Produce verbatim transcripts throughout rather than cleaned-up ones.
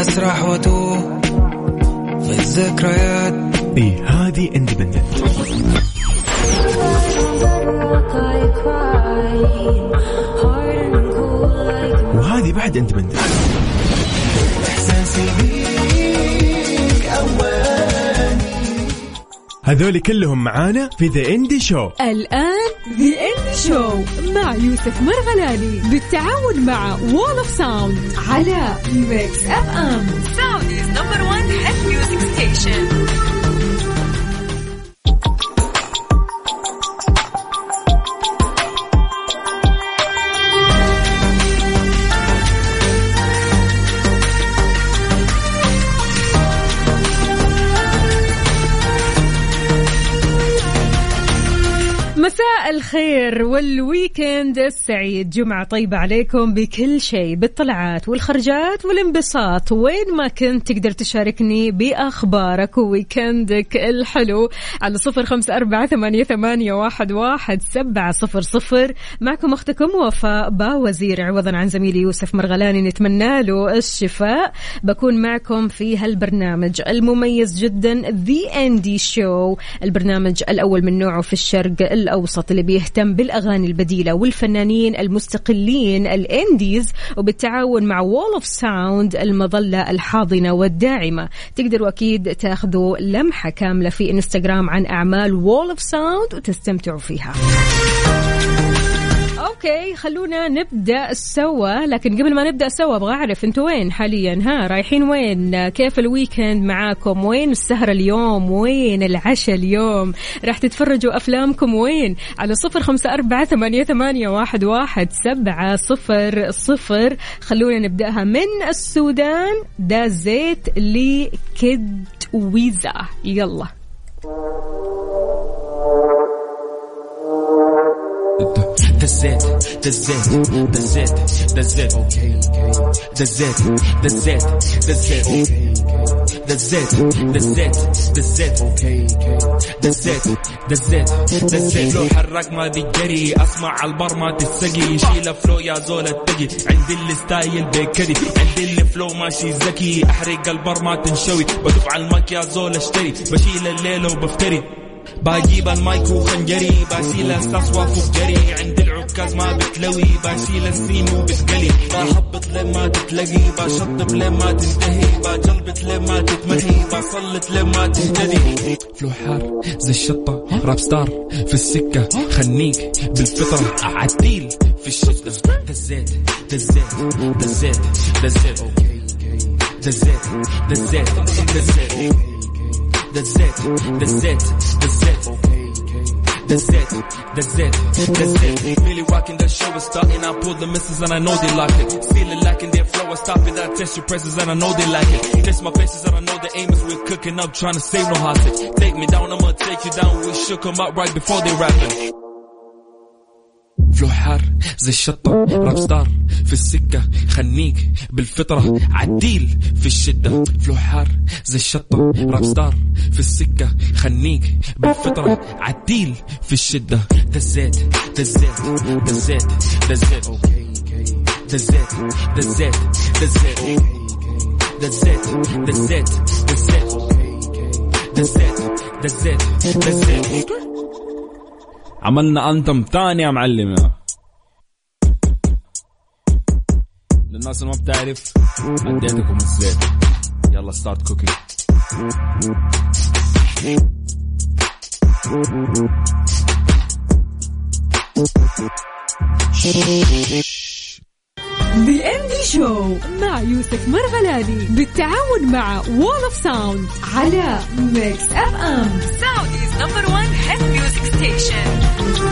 أسرح وأتوه في الذكريات. إيه هذه اندبندنت. وهذه بعد اندبندنت. إحساسي بيك أولي. هذول كلهم معانا في ذا اندي شو. الآن ذا اندي شو مع يوسف مرغلاني بالتعاون مع وول اوف ساوند على ميكس اف ام. ساوديز نمبر وان هيت ميوزك ستيشن. مساء الخير والويكند السعيد، جمعة طيبة عليكم بكل شيء، بالطلعات والخرجات والانبساط. وين ما كنت تقدر تشاركني بأخبارك وويكندك الحلو على صفر خمسة أربعة ثمانية ثمانية واحد واحد سبعة صفر صفر. معكم أختكم وفاء باوزير عوضا عن زميلي يوسف مرغلاني، نتمنى له الشفاء. بكون معكم في هالبرنامج المميز جدا The Andy Show، البرنامج الأول من نوعه في الشرق الأوسط اللي بيهتم بالأغاني البديلة والفنانين المستقلين الإنديز، وبالتعاون مع وول اوف ساوند المظلة الحاضنة والداعمة. تقدروا أكيد تاخذوا لمحة كاملة في إنستغرام عن أعمال وول اوف ساوند وتستمتعوا فيها. اوكي خلونا نبدأ سوا، لكن قبل ما نبدأ سوا ابغى اعرف انتوا وين حاليا، ها رايحين وين؟ كيف الويكند معاكم؟ وين السهرة اليوم؟ وين العشاء اليوم؟ راح تتفرجوا افلامكم وين؟ على صفر خمسة أربعة ثمانية ثمانية واحد واحد سبعة صفر صفر. خلونا نبدأها من السودان. دا زيت لكد ويزا، يلا. The zet, the zet, the zet, the zet, okay, the zet, the zet, the zet, the zet, the zet, the zet, okay, the zet, the zet, the zet. لو حرك ما بيجري، أسمع على البر ما تتسقي، شيل فلو يا زول التقي، عندي الستايل بكدي، عندي الفلو ماشي ذكي، أحرق البر ما تنشوي، بدف على المايك يا زول اشتري، بشيل الليل وبفتري، بجيب المايك وخنجري، بشيل الساس وافوق جري، عندي العكاز ما بتلوي، بشيل السين وبتقلي، بهبط لما تتلقي، بشطب لما تنتهي، بجلبط لما تتمحي، بسلط لما تهتدي. فلو حار زي الشطة، راب ستار في السكة، خنيك بالفطرة، عديل في الشدة. دزيت دزيت دزيت دزيت دزيت دزيت دزيت The zet, the zet, the zet, the zet, the zet, the zet. Really rocking the show is starting. I pull the misses and I know they like it. Feeling like in their flow, I stop it. I test your presses and I know they like it. Test my faces and I know the aim is we're cooking up, trying to save no hostage. Take me down, I'ma take you down. We shook them up right before they rapping. فلو حار زي الشطة، راب ستار في السكة، خنيك بالفطرة، عديل في الشدة. فلو حار زي الشطة، راب ستار في السكة، خنيك بالفطرة، عديل في الشدة. دزيت دزيت دزيت دزيت دزيت دزيت دزيت دزيت دزيت دزيت دزيت دزيت. عملنا أنتم تاني يا معلمة للناس اللي ما بتعرف، اديتكم الزيت. يلا ستارت كوكينج. The Andy Show مع يوسف مرغلاني بالتعاون مع وول اوف ساوند على ميكس اف ام. ساوديز نمبر وان هيت ميوزك ستيشن.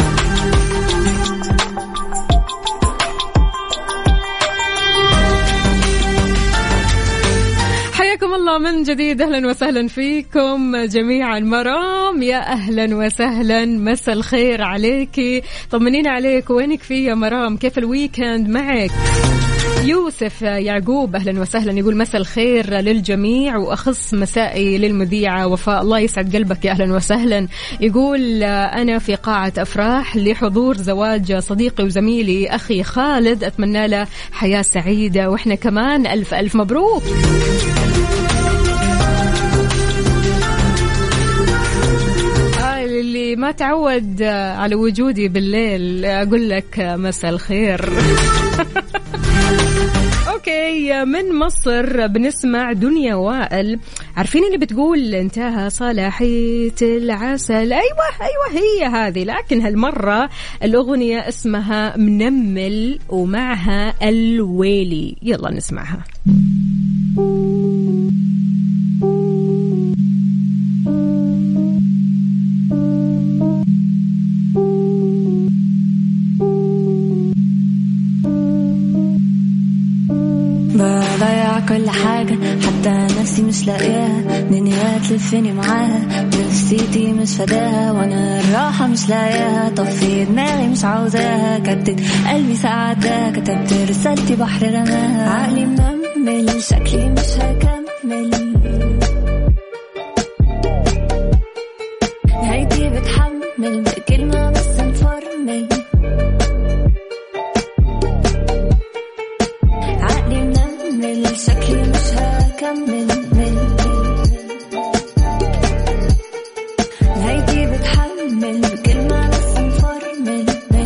حياكم الله من جديد، أهلا وسهلا فيكم جميعا. مرام يا أهلا وسهلا، مساء الخير عليكي، طمنين عليك، وينك في يا مرام؟ كيف الويكند معك؟ يوسف يعقوب أهلا وسهلا، يقول مساء الخير للجميع وأخص مسائي للمذيعة وفاء، الله يسعد قلبك يا أهلا وسهلا. يقول أنا في قاعة أفراح لحضور زواج صديقي وزميلي أخي خالد، أتمنى له حياة سعيدة وإحنا كمان ألف ألف مبروك. اللي ما تعود على وجودي بالليل أقول لك مساء الخير. أوكي، من مصر بنسمع دنيا وائل، عارفين اللي بتقول انتهى صلاحية العسل؟ أيوة أيوة هي هذه، لكن هالمرة الأغنية اسمها منمل ومعها الويلي، يلا نسمعها. بضيع كل حاجة حتى نفسي مش لاقياها، دنيا تلفني معاها نفسيتي مش فداها، وانا الراحة مش لاقياها، طفي دماغي مش عاوزاها، كتت قلبي سعادة، كتبت رسالتي بحر رماها، عقلي منمل شكلي مش هكمل، نهايتي بتحمل بكلمة بس نفرمل، شكلي مش هكمل، نهايتي بتحمل بكلمة بس مفرمل،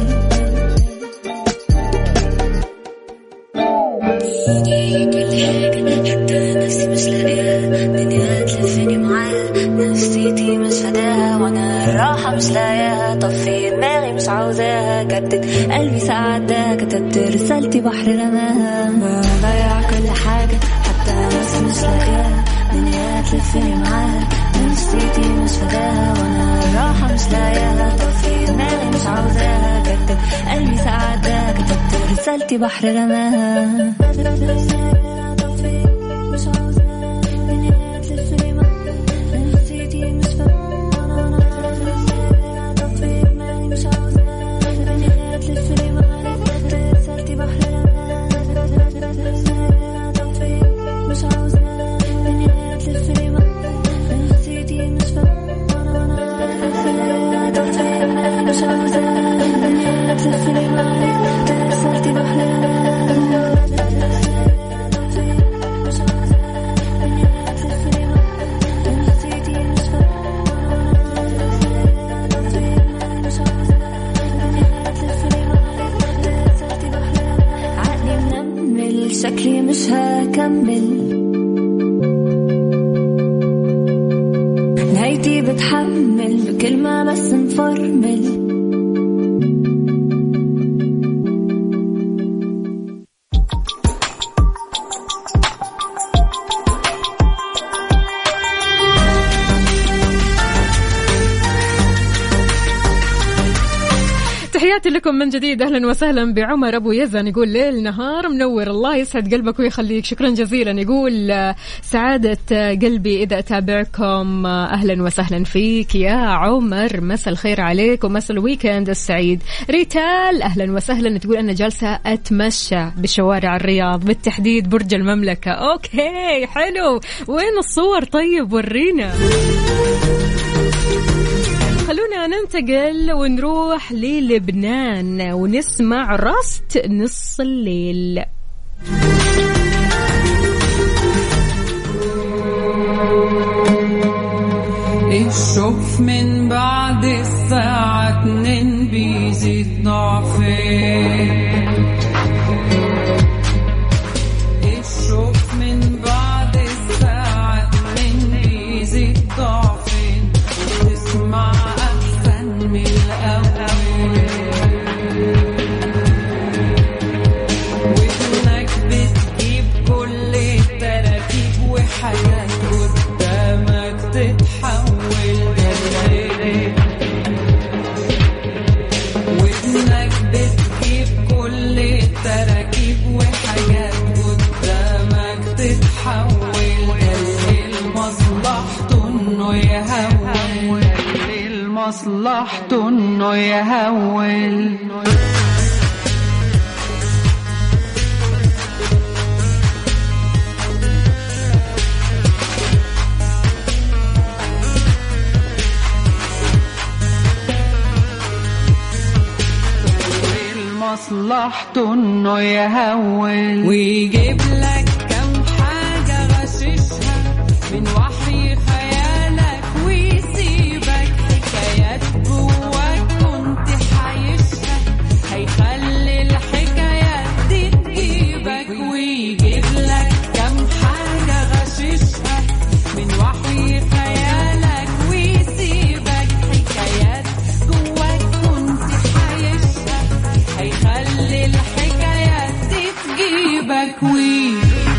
كل حاجة حتى نفسي مش لاقيها، دنيا تلفني معاها نفسيتي مش فداها، وانا الراحة مش لاقياها، طفي دماغي مش عاوزاها، كتت قلبي سعادة، كتبت رسالتي بحر رماها، بضيع كل حاجة حتى نفسي مش لاقياها، دنيا تلفني معاها نفسيتي مش فداها، وانا الراحة مش لاقياها، طفي دماغي مش عاوزاها، كتت قلبي سعادة، كتبت رسالتي بحر رماها. شكلي مش هكمل، نهايتي بتحمل بكلمة بس نفرمل، تحياتي لكم من جديد، أهلا وسهلا بعمر أبو يزن، يقول ليل نهار منور، الله يسعد قلبك ويخليك، شكرا جزيلا. يقول سعادة قلبي إذا أتابعكم، أهلا وسهلا فيك يا عمر، مساء الخير عليك ومساء الويكند السعيد. ريتال أهلا وسهلا، تقول أنا جالسة أتمشى بشوارع الرياض، بالتحديد برج المملكة. أوكي حلو، وين الصور طيب ورينا. خلونا ننتقل ونروح للبنان ونسمع راست نص الليل. الشوف من بعد الساعة اتنين بيزيد ضعفين، الشوف من بعد الساعة اتنين بيزيد ضعفين، تسمع أحسن من الأول، وإنك بتجيب كل التراكيب وحاجات قدامك تتحول جنين، وإنك بتجيب كل التراكيب وحاجات قدامك تتحول جنين، مصلحته إنه يهول، مصلحته إنه يهول. مصلحته انه يهول ويجيب لك كم حاجة غششها من وحي خيالك ويسيبك حكايات جواك كنت حايشها هيخلي الحكايات دي تجيبك ويجيب لك كم حاجة غششها من وحي خيالك ويسيبك حكايات جواك كنت حايشها هيخلي الحكايات دي تجيبك وي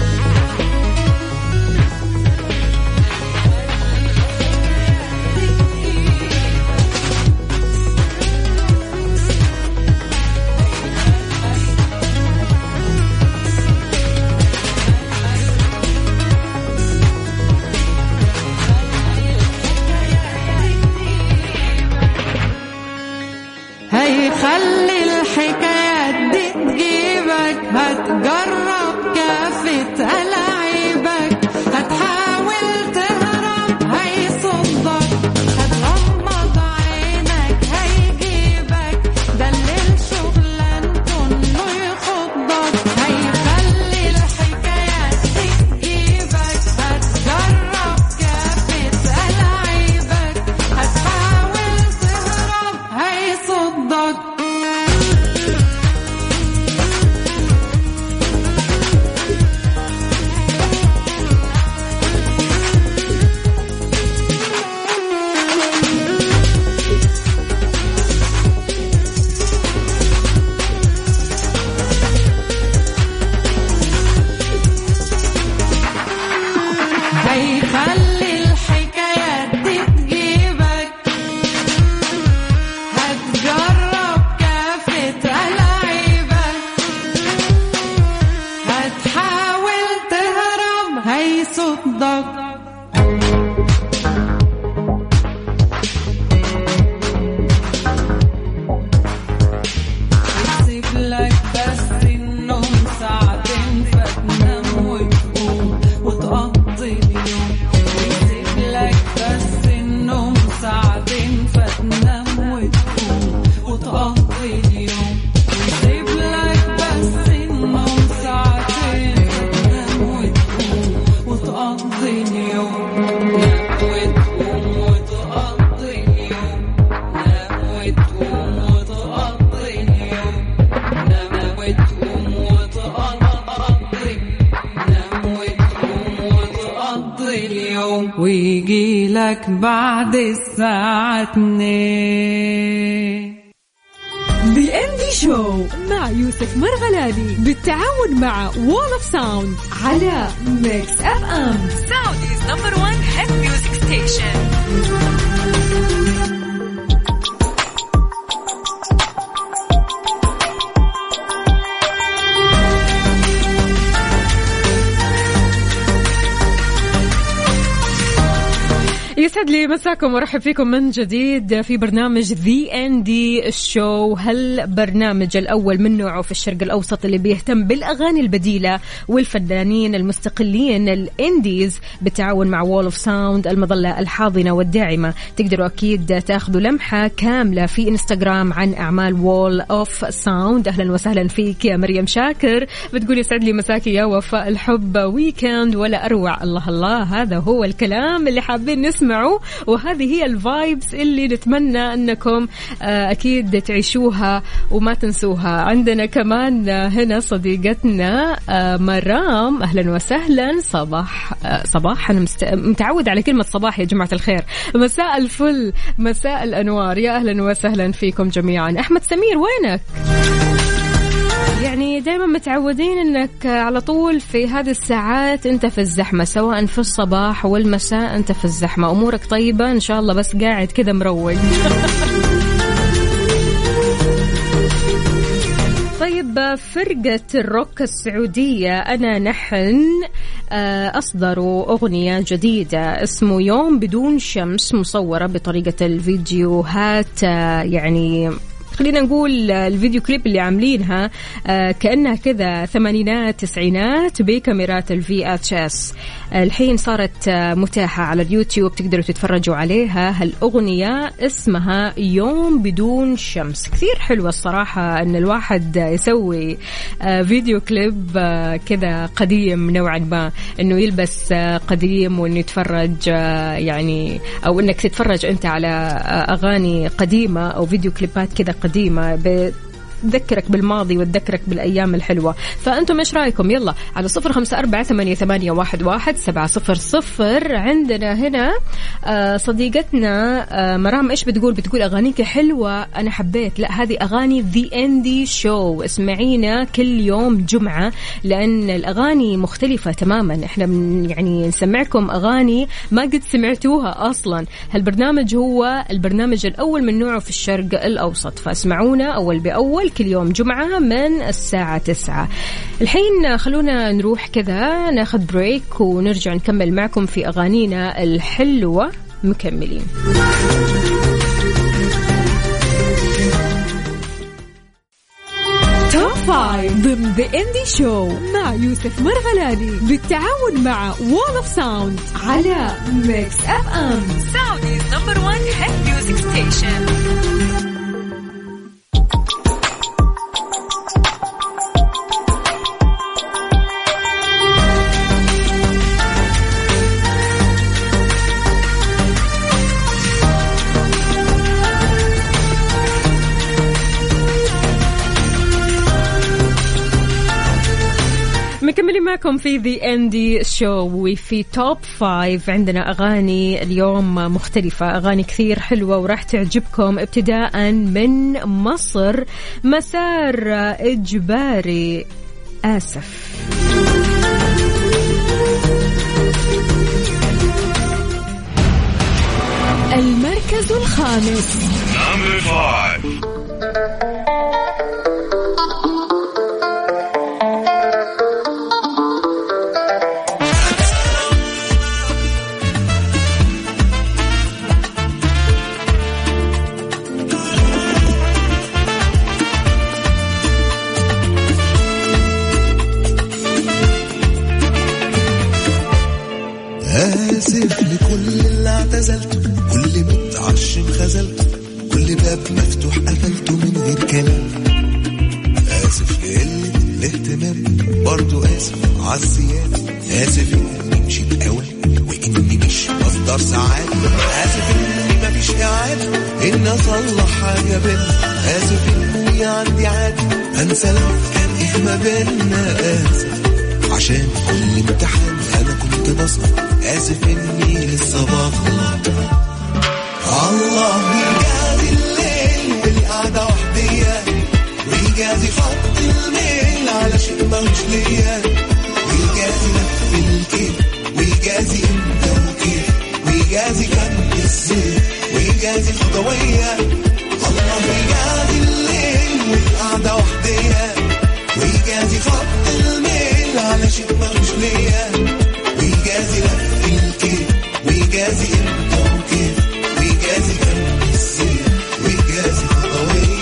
هيخلي الحكايات دي تجيبك هتجرب كافة ألاعيبك هتحاول تهرب هيصدك هتغمض عينك هيجيبك دلل شغلانته انه يخضك هيخلي الحكايات دي تجيبك هتجرب كافة ألاعيبك هتحاول تهرب هيصدك هيخلي الحكايات دي تجيبك هتجرب كافة ألاعيبك هتحاول تهرب هيصدك يسيب لك بس النوم ساعتين فتنام وتقوم وتقضي اليوم يسيب لك بس النوم ساعتين فتنام وتقوم وتقضي اليوم يسيب لك بس النوم ساعتين فتنام وتقوم وتقضي اليوم نام وتقوم وتقضي اليوم نام وتقوم وتقضي اليوم نام وتقوم وتقضي نام وتقوم وتقضي اليوم ويجي لك بعد الساعة اتنين. The إندي شو مع يوسف مرغلاني بالتعاون مع وول اوف ساوند على ميكس اف ام Saudi's number one hit music station. يسعد لي مساكم ورحب فيكم من جديد في برنامج ذي إندي شو، هالبرنامج الأول من نوعه في الشرق الأوسط اللي بيهتم بالأغاني البديلة والفنانين المستقلين الإنديز بالتعاون مع وول اوف ساوند المظلة الحاضنة والداعمة. تقدروا أكيد تاخذوا لمحة كاملة في إنستغرام عن أعمال وول اوف ساوند. أهلا وسهلا فيك يا مريم شاكر، بتقولي يسعد لي مساكي يا وفاء الحب ويكند ولا أروع. الله الله، هذا هو الكلام اللي حابين نسمع، وهذه هي الفايبس اللي نتمنى أنكم أكيد تعيشوها وما تنسوها. عندنا كمان هنا صديقتنا مرام، أهلا وسهلا. صباح صباح، أنا متعود على كلمة صباح يا جماعة الخير. مساء الفل، مساء الأنوار، يا أهلا وسهلا فيكم جميعا. أحمد سمير وينك؟ يعني دائما متعودين انك على طول في هذه الساعات انت في الزحمة، سواء في الصباح والمساء انت في الزحمة. امورك طيبة ان شاء الله، بس قاعد كذا مروق. طيب، فرقة الروك السعودية أنا نحن أصدروا أغنية جديدة اسمه يوم بدون شمس، مصورة بطريقة الفيديوهات يعني خلينا نقول الفيديو كليب اللي عاملينها كأنها كذا ثمانينات تسعينات بكاميرات الفي اتش اس. الحين صارت متاحة على اليوتيوب، تقدروا تتفرجوا عليها. هالأغنية اسمها يوم بدون شمس. كثير حلوة الصراحة أن الواحد يسوي فيديو كليب كذا قديم نوعا ما، أنه يلبس قديم وأنه يتفرج يعني، أو أنك تتفرج أنت على أغاني قديمة أو فيديو كليبات كذا قديمة تذكرك بالماضي وتذكرك بالأيام الحلوة. فأنتم إيش رأيكم؟ يلا على صفر خمسة أربعة ثمانية ثمانية واحد واحد سبعة صفر صفر. عندنا هنا صديقتنا مرام إيش بتقول؟ بتقول أغانيك حلوة أنا حبيت. لا، هذه أغاني The Andy Show، اسمعينا كل يوم جمعة لأن الأغاني مختلفة تماما. إحنا يعني نسمعكم أغاني ما قد سمعتوها أصلا. هالبرنامج هو البرنامج الأول من نوعه في الشرق الأوسط، فاسمعونا أول بأول كل يوم جمعة من الساعة تسعة. الحين خلونا نروح كذا ناخذ بريك ونرجع نكمل معكم في أغانينا الحلوة مكملين. توب فايف ضمن ذا اندي شو مع يوسف مرغلاني بالتعاون مع وول اوف ساوند على ميكس اف ام، سعوديز نمبر وان هيت ميوزك ستيشن. مكملين معكم في The Andy Show وفي توب فايف. عندنا أغاني اليوم مختلفة، أغاني كثير حلوة وراح تعجبكم. ابتداء من مصر، مسار إجباري آسف. المركز الخامس. آسف لكل اللي اعتزلته، كل متعشم خذلته، كل باب مفتوح قفلته من غير كلام. آسف لقلة الاهتمام، برضو آسف عالزيادة. آسف إني مشيت أوي وإني مش مصدر سعادة. آسف إني مفيش إعادة إني أصلح حاجة بينا. آسف إني عندي عادة أنسى لو كان إيه ما بينا. آسف عشان كل امتحان أنا كنت بسقط. آسف إني لسه بغلط. الله يجازي الليل والقعدة وحدية، ويجازي خط الميل على شيء ماهوش ليا، ويجازي لف الكيف، ويجازي امتى وكيف، ويجازي كم الزيت، ويجازي الخطوية. الله يجازي الليل والقعدة وحدية، ويجازي خط الميل على شيء ماهوش ليا، ويجازي لف الكيف، ويجازي امتى وكيف، ويجازي كم الزيت، ويجازي خطوية.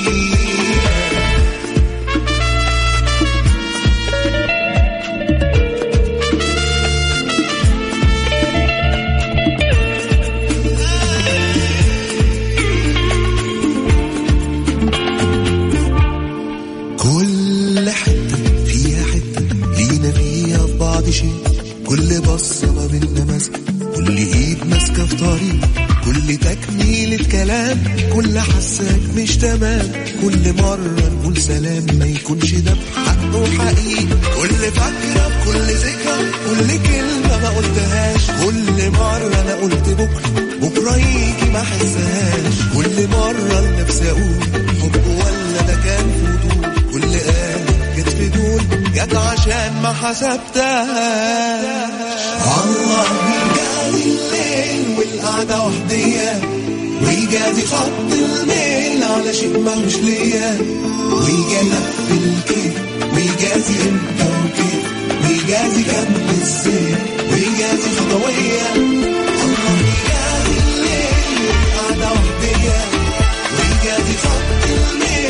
كل حتة فيها حتة لينا فيها في بعض شيء، كل بصة ما بينا ماسكة، كل ايد ماسكة في طريق، كل تكميلة كلام، كل حساك مش تمام، كل مرة نقول سلام ما يكونش ده بحقه حقيقي، كل فكرة كل ذكرى كل كلمة ما قلتهاش، كل مرة انا قلت بكرة بكرة يجي ما حسهاش، كل مرة لنفسي اقول حب ولا ده كان فضول، كل آن جت في دول جت عشان ما حسبتها. الله يجازي الليل والقعدة وحدية، ويجازي خط الميل على شيء ماهوش ليا، ويجازي في الكيف، ويجازي امتى وكيف، ويجازي كم الزيت، ويجازي خطوية. الله يجازي الليل والقعدة وحدية، ويجازي خط الميل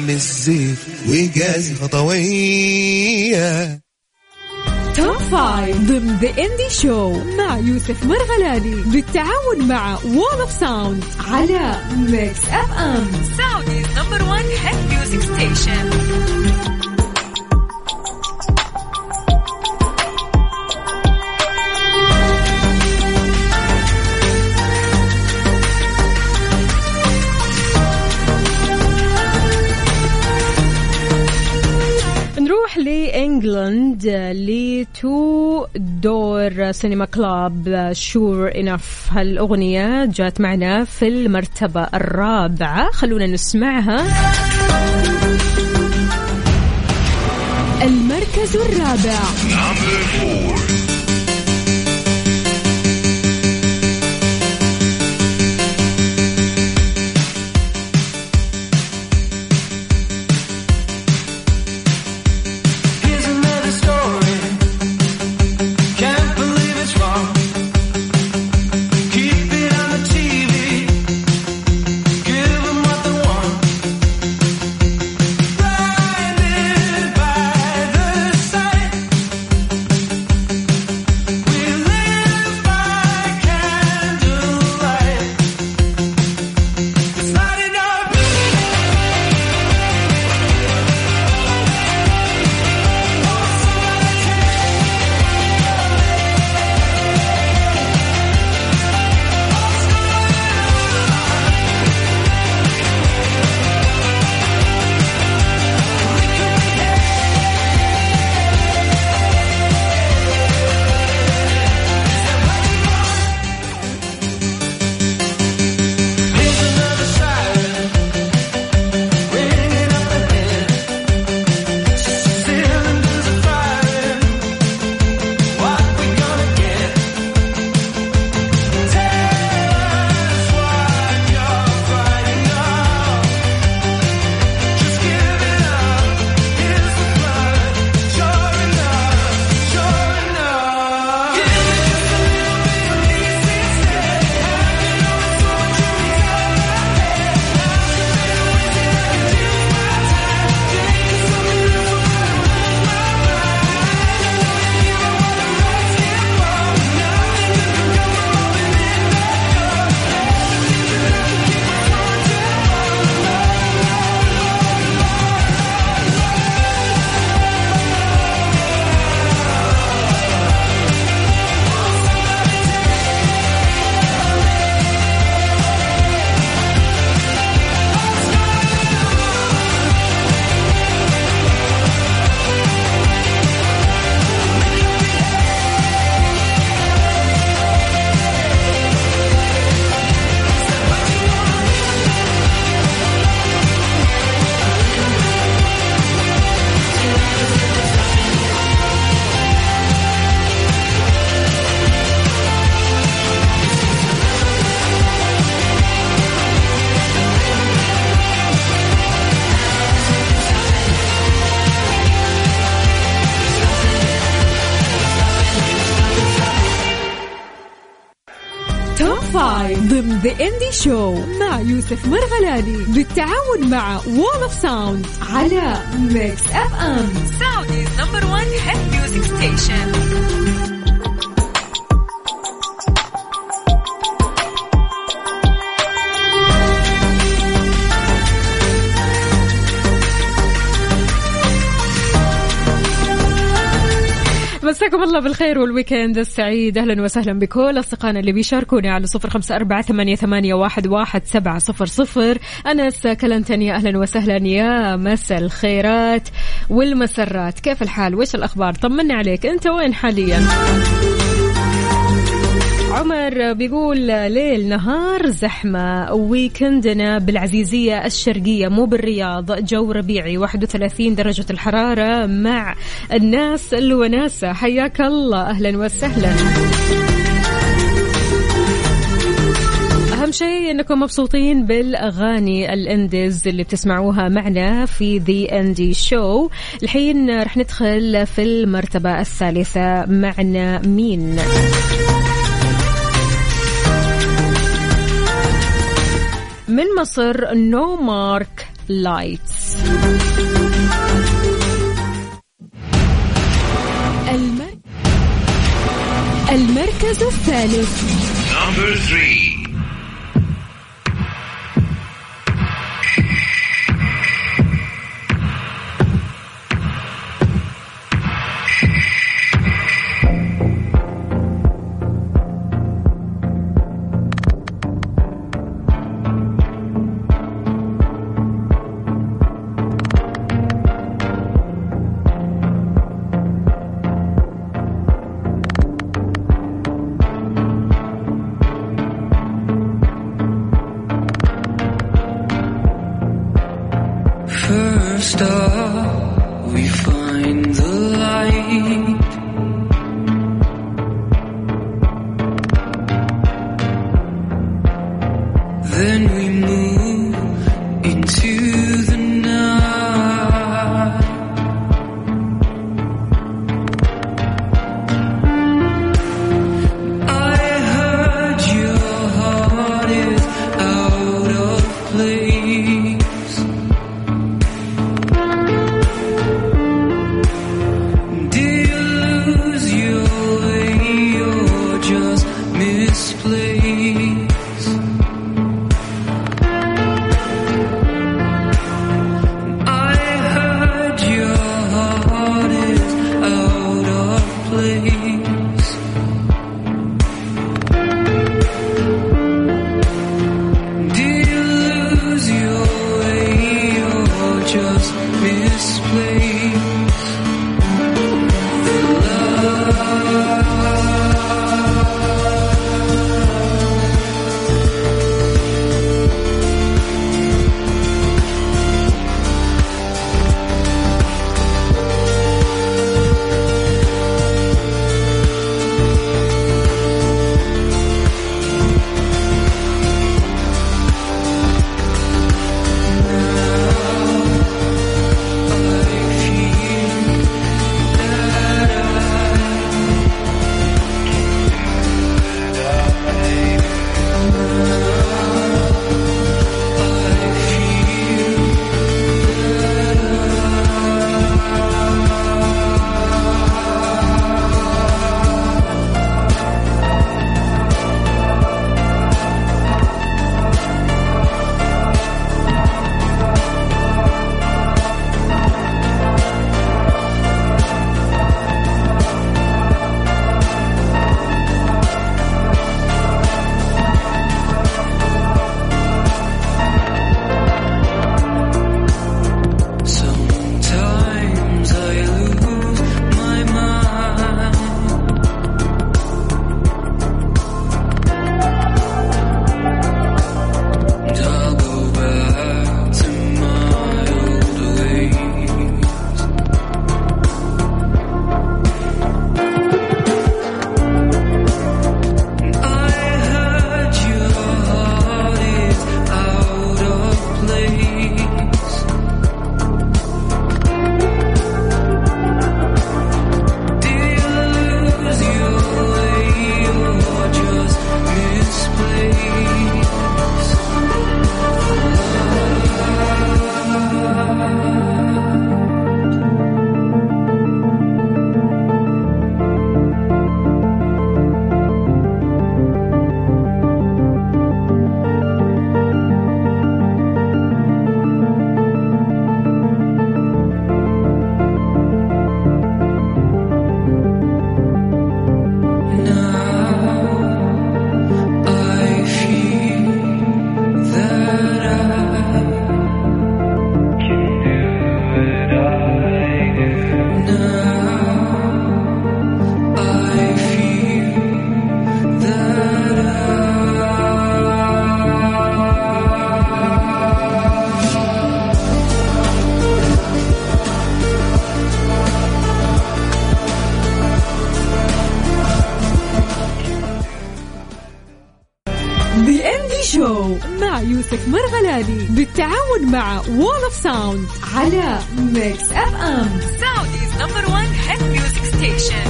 سم الزيت وجاز خطوية. توب فايف ضمن ذا اندي شو مع يوسف مرغلاني بالتعاون مع وول اوف ساوند على ميكس اف ام سعوديز نمبر وان هيت ميوزك ستيشن. نروح لإنجلند لتو دور سينما كلاب شور إنف. هالأغنية جات معنا في المرتبة الرابعة، خلونا نسمعها. المركز الرابع ضمن ذا اندي شو مع يوسف مرغلاني بالتعاون مع وول اوف ساوند على ميكس اف ام سعوديز نمبر وان هيت ميوزك ستيشن. مساكم الله بالخير والويكند السعيد. أهلا وسهلا بكل أصدقائنا اللي بيشاركوني على صفر خمسة أربعة ثمانية ثمانية واحد واحد سبعة صفر صفر. أنس كلنتني أهلا وسهلا يا مساء الخيرات والمسرات. كيف الحال؟ وإيش الأخبار؟ طمنا عليك، أنت وين حاليا؟ عمر بيقول ليل نهار زحمة، ويكندنا بالعزيزية الشرقية مو بالرياض، جو ربيعي واحد وثلاثين درجة الحرارة مع الناس الوناسة. حياك الله، أهلا وسهلا. أهم شيء أنكم مبسوطين بالأغاني الإنديز اللي بتسمعوها معنا في The Indie Show. الحين رح ندخل في المرتبة الثالثة. معنا مين؟ من مصر نو مارك لايتس. المر... المركز الثالث. Number three. First up, we find the light. Then we move into the night. I heard your heart is out of place. Did you lose your way or just misplaced? I heard your heart is out of place. Did you lose your way or just misplaced? Sometimes I lose my mind. And I'll go back to my old ways. I heard your heart is out of place. Did you lose your way or just misplaced? Now I feel that I can do what I do. Now I feel that I The إندي شو مع يوسف مرغلاني بالتعاون مع وول اوف ساوند على ميكس اف ام. Saudi's number one hit music station.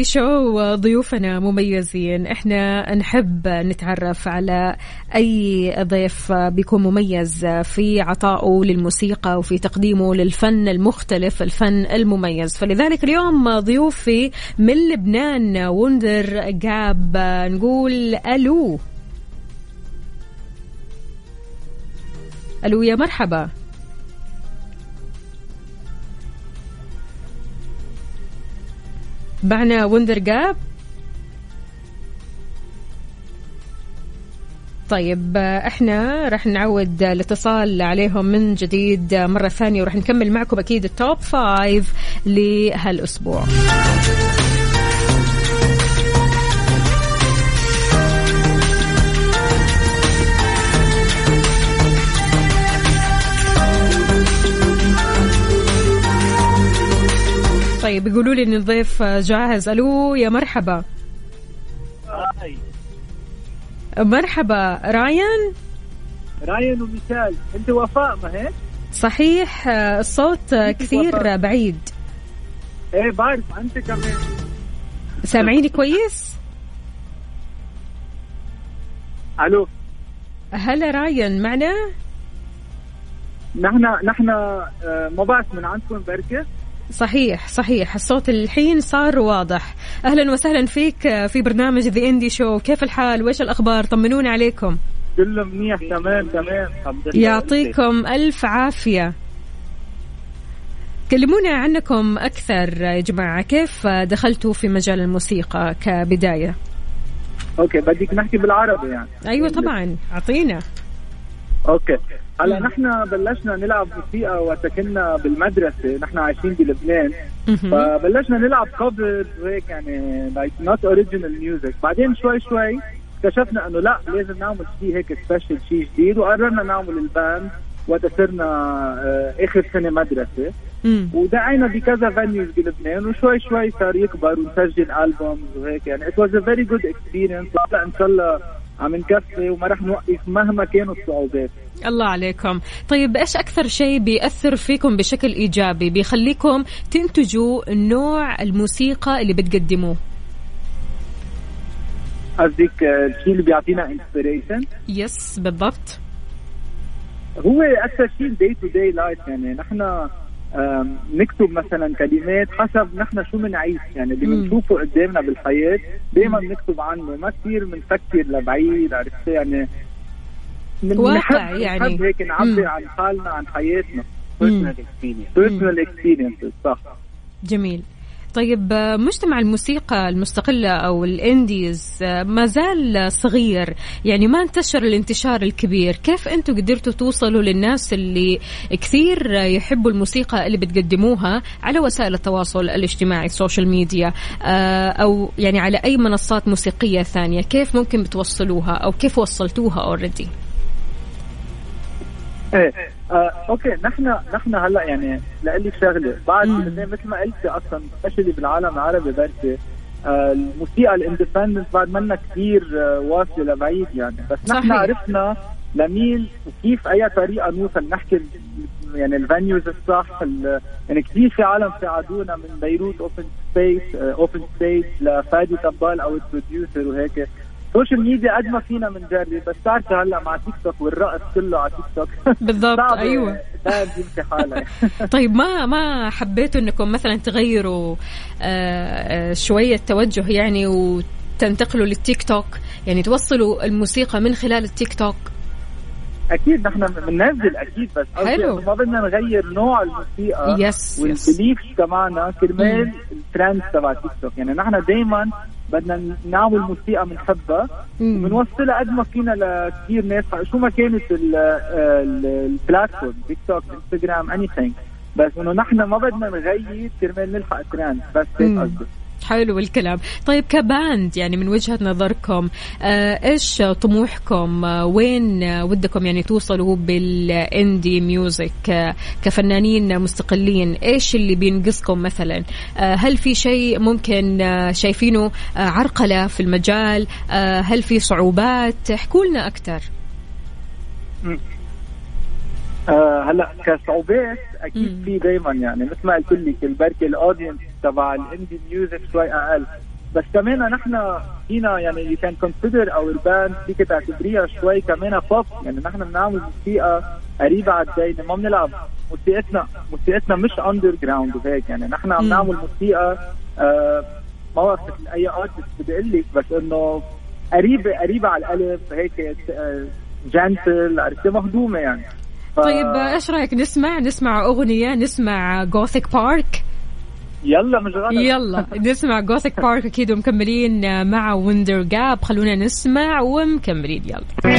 شو ضيوفنا مميزين، احنا نحب نتعرف على اي ضيف بيكون مميز في عطائه للموسيقى وفي تقديمه للفن المختلف، الفن المميز. فلذلك اليوم ضيوفي من لبنان وندر جاب. نقول الو الو يا مرحبا. معنا وندر جاب. طيب احنا رح نعود الاتصال عليهم من جديد مرة ثانية ورح نكمل معكم أكيد التوب فايف لهالأسبوع. طيب يقولوا لي ان الضيف جاهز. الو يا مرحبا. هاي. مرحبا رايان. رايان ومثال. انت وفاء ما هيك؟ صحيح الصوت كثير وفاء. بعيد. ايه بعرف انت كمان. سامعيني كويس؟ الو هلا رايان معنا؟ نحن نحن ما بعرف من عندكم بركة. صحيح صحيح الصوت الحين صار واضح. أهلا وسهلا فيك في برنامج ذا إندي شو. كيف الحال وإيش الأخبار؟ طمنوني عليكم. كله منيح تمام تمام الحمد لله. يعطيكم ألف عافية. كلمونا عنكم أكثر يا جماعة، كيف دخلتوا في مجال الموسيقى كبداية؟ أوكي بدك نحكي بالعربي يعني؟ أيوة طبعا أعطينا. أوكي هلا نحن بلشنا نلعب موسيقى وقت كنا بالمدرسة، نحن عايشين بلبنان، فبلشنا نلعب كفرز وهيك يعني like not original music. بعدين شوي شوي اكتشفنا انه لا لازم نعمل شيء هيك سبيشل، شيء جديد، وقررنا نعمل الباند وقت صرنا اخر سنة مدرسة، ودعينا بكذا فانيوز بلبنان، وشوي شوي صار يكبر ونسجل ألبومز وهيك يعني it was a very good experience. لا ان شاء الله عم نكفي وما رح نوقف مهما كانوا الصعوبات. الله عليكم. طيب إيش أكثر شيء بيأثر فيكم بشكل إيجابي بيخليكم تنتجوا نوع الموسيقى اللي بتقدموه؟ قصدك الشيء اللي بيعطينا inspiration؟ يس بالضبط. هو أكثر شيء day to day life يعني نحن نكتب مثلا كلمات حسب نحن شو منعيش يعني اللي بنشوفه قدامنا بالحياة دايما نكتب عنه، ما كثير بنفكر لبعيد، عرفت يعني من واقع يعني نحب هيك نعبر عن حالنا عن حياتنا. personal experience personal experiences صح. جميل. طيب مجتمع الموسيقى المستقلة أو الإنديز ما زال صغير يعني ما انتشر الانتشار الكبير، كيف أنتوا قدرتوا توصلوا للناس اللي كثير يحبوا الموسيقى اللي بتقدموها على وسائل التواصل الاجتماعي السوشيال ميديا أو يعني على أي منصات موسيقية ثانية؟ كيف ممكن بتوصلوها أو كيف وصلتوها أوردي؟ ايه آه، اوكي نحن نحن هلا يعني لقلك شغله بعد مثل ما قلت اصلا سبيشلي بالعالم العربي بركي آه الموسيقى الاندبندنت بعد منا كثير آه واصله لبعيد يعني، بس نحن صحيح. عرفنا لمين وكيف اي طريقه نوصل نحكي يعني الفانيوز الصح يعني كثير في عالم ساعدونا من بيروت اوبن سبيس اوبن ستيج لفادي طبال او البروديوسر وهيك. سوشيال ميديا قد ما فينا بنجرب، بس تعرف هلا مع تيك توك والرقص كله على تيك توك بالضبط. ايوه يمشي حالها. طيب ما ما حبيتوا انكم مثلا تغيروا آه شويه توجه يعني وتنتقلوا للتيك توك، يعني توصلوا الموسيقى من خلال التيك توك؟ اكيد نحن بننزل اكيد، بس حلو. ما بدنا نغير نوع الموسيقى يس والبليف تبعنا كرمال الترند تبع تيك توك. يعني نحن دايما بدنا نعمل موسيقى بنحبها وبنوصلها قد ما فينا لكثير ناس شو ما كانت البلاتفورم تيك توك انستغرام اني ثينج، بس انه نحن ما بدنا نغير كرمال نلحق الترند بس هيك قصدي. حلو الكلام. طيب كباند يعني من وجهة نظركم آه إيش طموحكم؟ آه وين آه ودكم يعني توصلوا بالإندي ميوزك آه كفنانين مستقلين؟ إيش اللي بينقصكم مثلا؟ آه هل في شيء ممكن آه شايفينه آه عرقلة في المجال؟ آه هل في صعوبات؟ احكوا لنا أكتر. آه هلا كصعوبات اكيد في دايما يعني مثل ما قلت لك البركه الاودينس تبع الاندي ميوزك شوي اقل، بس كمان نحن فينا يعني you can consider our band فيك تعتبريها شوي كمان بوب، يعني نحن بنعمل موسيقى قريبة على الدينة، ما بنلعب موسيقتنا موسيقتنا مش اندر جراوند وهيك، يعني نحن عم نعمل موسيقى آه ما بعرف مثل اي ارتست بدي اقول لك، بس انه قريبة قريبة على القلب هيك جنتل، عرفتي، مهضومة يعني. ف... طيب ايش رايك نسمع نسمع اغنية، نسمع جوثيك بارك؟ يلا مجرد يلا نسمع جوثيك بارك اكيد، ومكملين مع ويندر جاب. خلونا نسمع ومكملين. يلا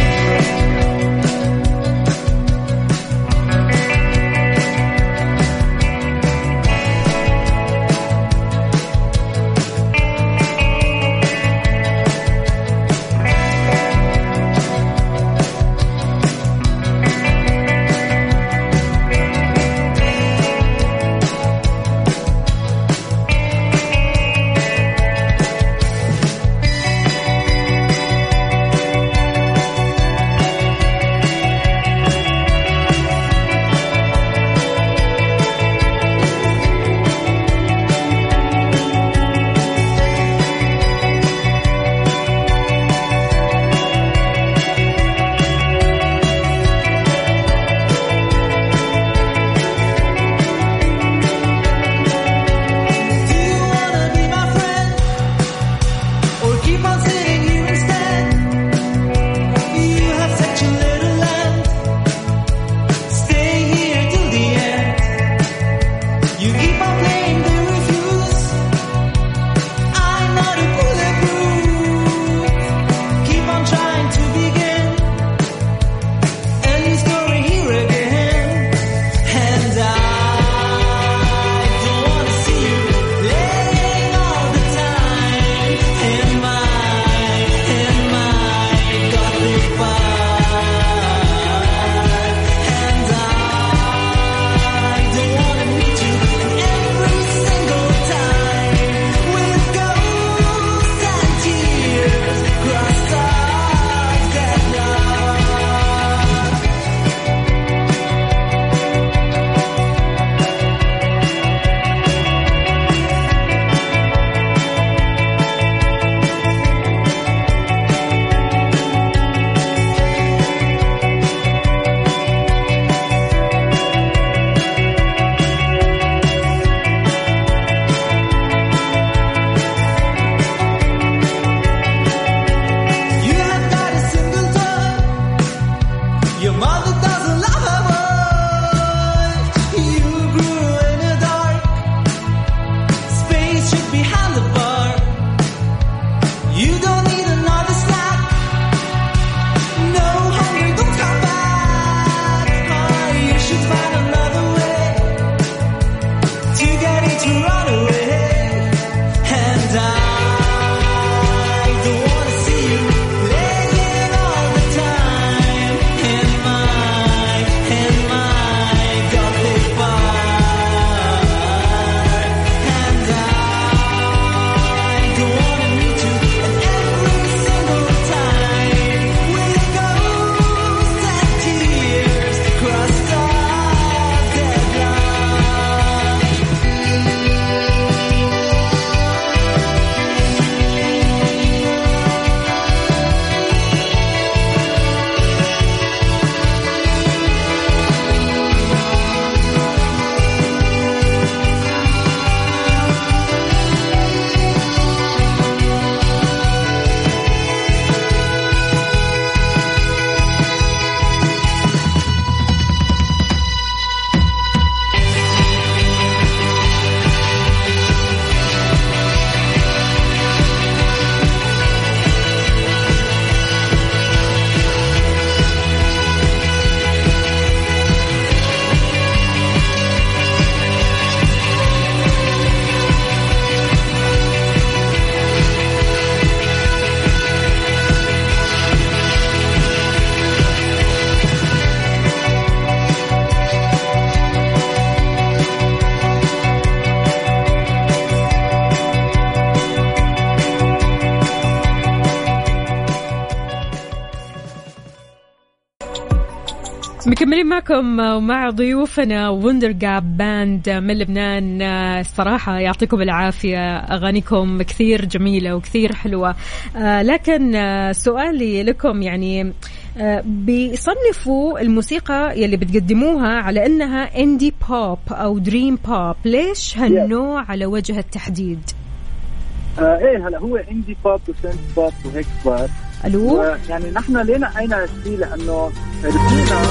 مكملين معكم ومع ضيوفنا وندر جاب باند من لبنان. الصراحة يعطيكم العافية، أغانيكم كثير جميلة وكثير حلوة. لكن سؤالي لكم يعني بيصنفوا الموسيقى يلي بتقدموها على أنها اندي بوب أو دريم بوب، ليش هالنوع على وجه التحديد؟ آه ايه هلا هو اندي بوب وسنت بوب وهيك صار. الو يعني نحن لينا اين الشيء لانه رجينا.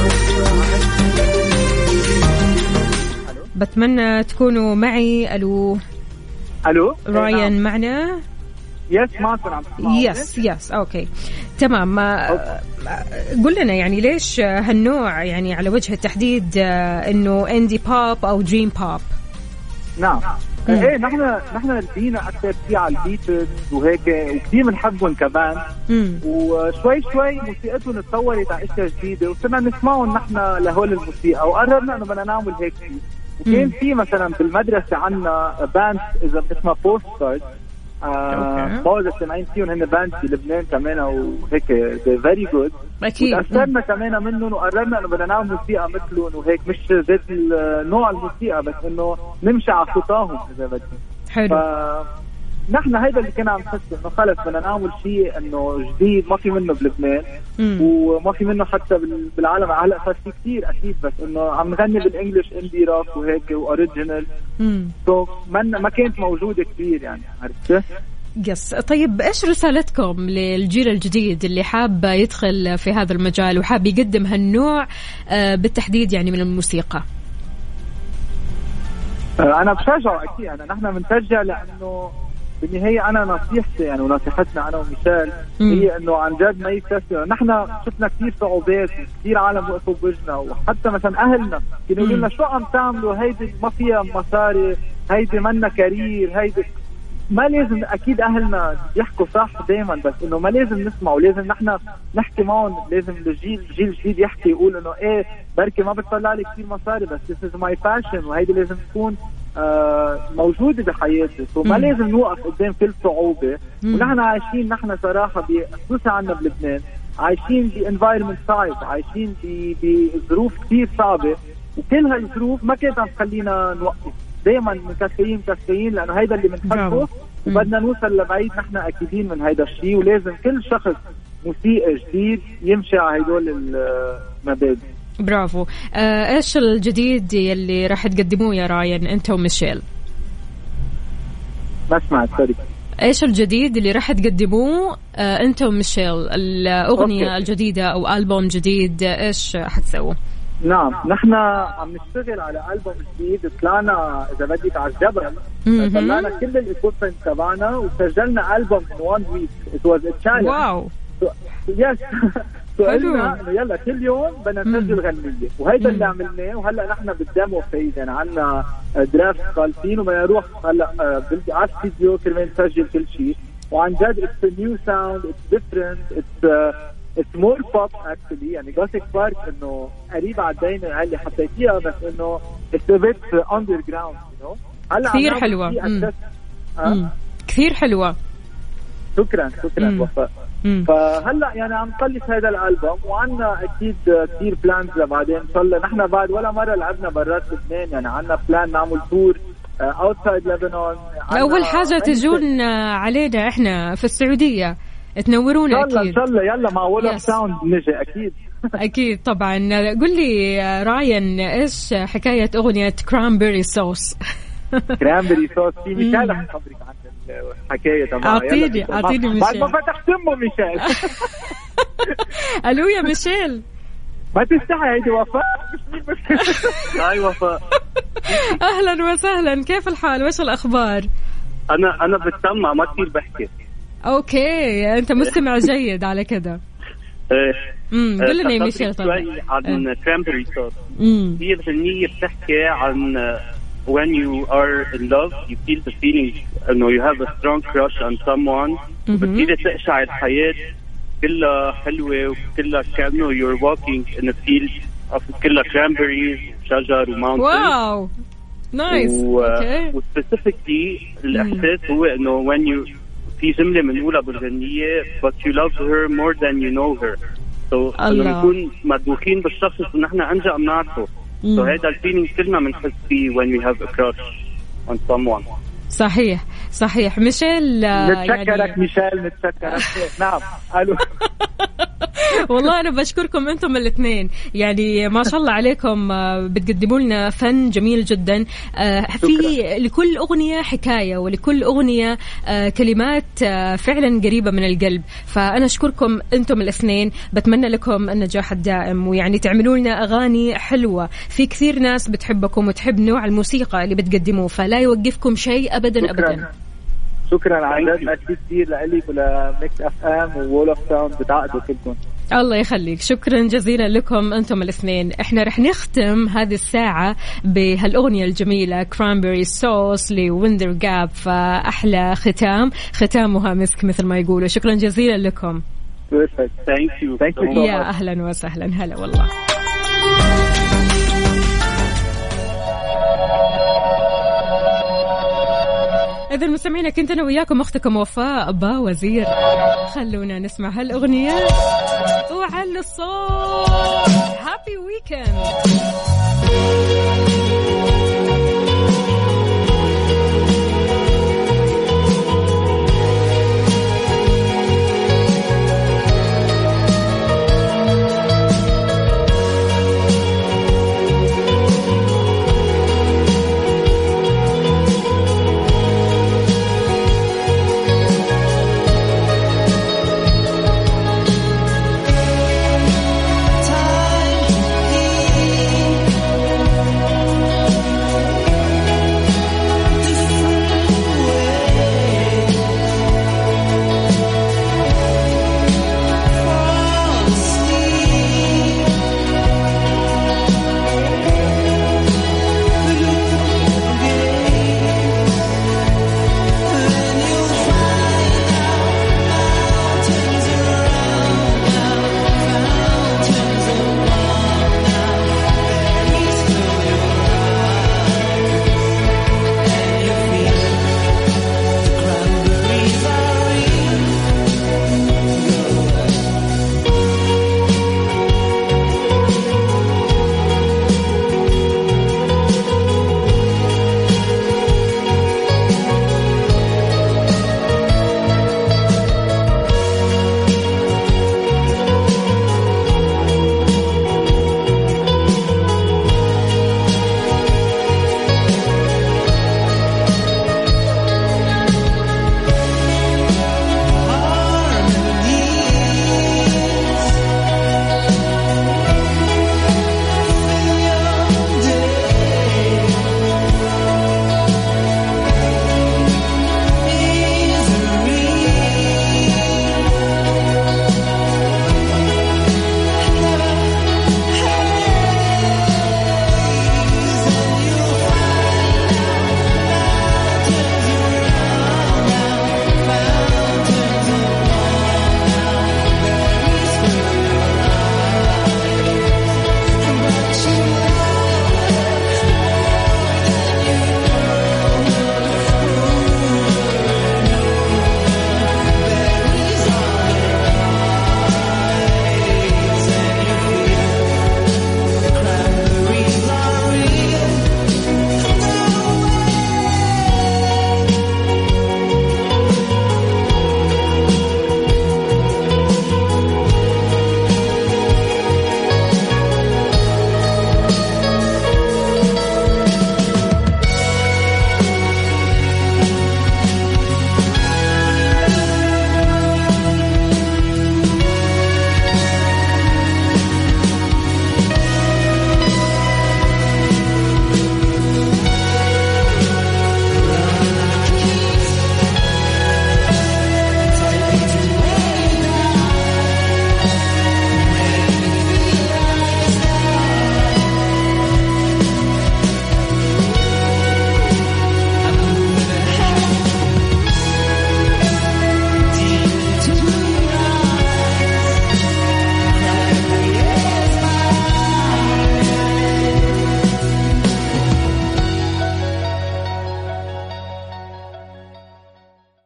بتمنى تكونوا معي. الو الو راين نعم. معنا يس معكم عم يس يس اوكي تمام. قل لنا يعني ليش هالنوع يعني على وجه التحديد انه اندي بوب او دريم بوب؟ نعم ايه نحن نحن رجينا اكثر شيء على البيتلز وهيك وكثير بنحبهم كمان، وشوي شوي موسيقتهم تطورت على اشياء جديده وصرنا نسمعهم نحن لهول الموسيقى وقررنا انه بدنا نعمل هيك شيء. وكان في مثلا بالمدرسه عندنا باند اذا اسمها بوست كارد آه بعض سمعين فيهم هن باند في لبنان كمان وهيك فيري جود اكيد. وتأثرنا كمان منهم وقررنا انه بدنا نعمل موسيقى مثلهم وهيك، مش ذات النوع الموسيقى بس انه نمشي على خطاهم اذا بدي. حلو. نحن هيدا اللي كنا عم نحس انه خلص بدنا نعمل شيء انه جديد ما في منه بلبنان مم. وما في منه حتى بالعالم. هلا صار في كثير اكيد بس انه عم نغني بالانجلش اندي روك وهيك واوريجينال سو ما ما كانت موجوده كثير يعني عرفت. يس طيب ايش رسالتكم للجيل الجديد اللي حاب يدخل في هذا المجال وحاب يقدم هالنوع بالتحديد يعني من الموسيقى؟ انا بشجع اكيد يعني نحن بنشجع لانه بالنهاية أنا نصيحتي يعني ونصيحتنا أنا وميشيل هي إنه عن جد ما يكتسبوا. نحن شفنا كثير صعوبات وكثير عالم وقفوا بوجهنا وحتى مثلا أهلنا كانوا يقولوا لنا شو عم تعملوا هيدي ما فيها مصاري هيدي منا كارير هيدي ما لازم. أكيد أهلنا يحكوا صح دايما بس إنه ما لازم نسمعوا، لازم نحن نحكي معهم. لازم الجيل الجيل الجديد يحكي يقول إنه إيه بركي ما بتطلع لي كثير مصاري بس this is my passion وهيدي لازم تكون آه موجودة بحياتي وما لازم نوقف قدام كل صعوبة. ونحن عايشين نحن صراحة خصوصا عنا بلبنان عايشين بانفايرمنت صعب، عايشين بظروف كثير صعبة وكل هالظروف ما كانت عم تخلينا نوقف. دايما مكفيين مكفيين لأنه هيدا اللي بنحبه وبدنا نوصل لبعيد. نحن أكيدين من هيدا الشيء ولازم كل شخص موسيقى جديد يمشي على هدول المبادئ. برافو. آه، ايش الجديد يلي راح تقدموه يا راين انت وميشيل؟ ما سمعت سوري. ايش الجديد اللي راح تقدموه آه، انت وميشيل؟ الاغنيه أوكي. الجديده او البوم جديد ايش حتسووا؟ نعم نحن عم نشتغل على ألبوم جديد. طلعنا إذا بدك على الجبل طلعنا كل الإكوبمنت تبعنا وسجلنا ألبوم in one week. It was a challenge. واو. يس. سؤالنا إنه يلا كل يوم بدنا نسجل غنية وهيدا اللي عملناه. وهلا نحن بالديمو فيز يعني عنا درافت خالصين وبدنا نروح هلا على الاستديو كرمال نسجل كل شيء. وعن جد it's a new sound, it's different, it's uh, it's more pop actually. يعني Gothic Park إنه قريب على الدينة اللي حطيتيها بس إنه it's a bit underground you know. هلا كثير حلوة. أه؟ كثير حلوة. شكرا شكرا وفاء. فهلا يعني عم نطلع هذا الالبوم وعندنا اكيد كثير بلانز لبعدين ان شاء الله. نحن بعد ولا مره لعبنا برات لبنان يعني عندنا بلان نعمل تور اوتسايد لبنان. اول حاجه تجون علينا احنا في السعوديه تنورونا اكيد ان شاء الله. يلا مع ولا ساوند نجي اكيد. اكيد طبعا. قل لي راين ايش حكايه اغنيه كرامبري صوص؟ كرامبري صوص في مثال خبرك عن الحكايه تبعها. اعطيني اعطيني ميشيل بعد ما فتح تمه ميشيل. الو يا ميشيل ما تستحي هيدي وفاء. هاي وفاء. اهلا وسهلا كيف الحال وايش الاخبار؟ انا انا بتسمع ما كثير بحكي. اوكي انت مستمع جيد على كده. ايه امم قل لنا يا ميشيل طبعا عن كرامبري صوص. هي الغنية بتحكي عن when you are in love you feel the feeling انه you have a strong crush on someone بتصير تقشع الحياة كلها حلوة وكلها كأنه you're walking in a field of كلها cranberries شجر وماونتن. واو نايس. اوكي. وسبيسيفيكلي الإحساس هو انه when you في جملة بنقولها بالغنية but you love her more than you know her. سو so, انه نكون مدوخين بالشخص ونحن انجا بنعرفه. سو so, هذا الفيلينج كلنا بنحس فيه when we have a crush on someone. صحيح صحيح. ميشيل نتشكرك يعني... ميشيل نتشكرك. نعم الو. والله أنا بشكركم أنتم الاثنين، يعني ما شاء الله عليكم، بتقدموا لنا فن جميل جدا. في لكل أغنية حكاية ولكل أغنية كلمات فعلا قريبة من القلب، فأنا أشكركم أنتم الاثنين. بتمنى لكم النجاح الدائم، ويعني تعملوا لنا أغاني حلوة. في كثير ناس بتحبكم وتحب نوع الموسيقى اللي بتقدموه، فلا يوقفكم شيء أبدا. شكرا. أبدا شكرا عدد كثير لك ولميكس اف ام وول اوف ساوند بتعقدوا كلكم. الله يخليك، شكرا جزيلا لكم أنتم الاثنين. احنا رح نختم هذه الساعة بهالأغنية الجميلة كرانبيري صوص لويندر جاب، فأحلى ختام ختامها مسك مثل ما يقولوا. شكرا جزيلا لكم. Thank you. Thank you so يا much. أهلا وسهلا. هلا والله. إذا مستمعينا كنت أنا وياكم أختكم وفاء با وزير. خلونا نسمع هالأغنية وعلى الصوت. هابي ويكند.